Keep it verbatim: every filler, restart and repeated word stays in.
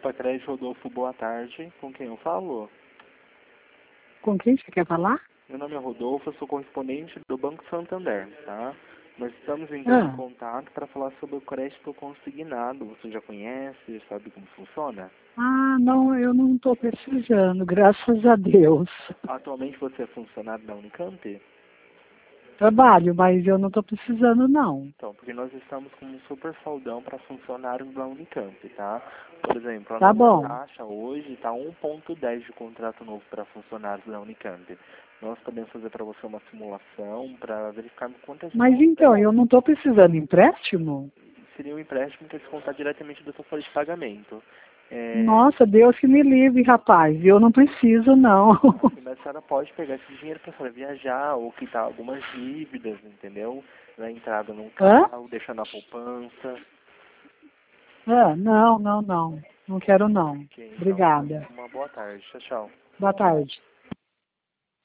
Opa, Crédito Rodolfo, boa tarde. Com quem eu falo? Com quem você quer falar? Meu nome é Rodolfo, eu sou correspondente do Banco Santander, tá? Nós estamos entrando em Ah, contato para falar sobre o crédito consignado. Você já conhece, sabe como funciona? ah não, eu não estou precisando, graças a Deus. Atualmente você é funcionário da Unicamp? Trabalho, mas eu não estou precisando, não. Então, porque nós estamos com um super saldão para funcionários da Unicamp, tá? Por exemplo, a Tá nossa bom. taxa hoje está um ponto dez de contrato novo para funcionários da Unicamp. Nós podemos fazer para você uma simulação para verificar quantas Mas então, eu não estou precisando de empréstimo? seria um empréstimo que se contar diretamente da sua folha de pagamento. É, Nossa, Deus que me livre, rapaz. Eu não preciso, não. mas a senhora pode pegar esse dinheiro para a senhora viajar ou quitar algumas dívidas, entendeu? Na entrada num Hã? carro, deixar na poupança. Ah, não, não, não. Não quero, não. Ok, então, Obrigada. uma boa tarde. Tchau, tchau. Boa tarde.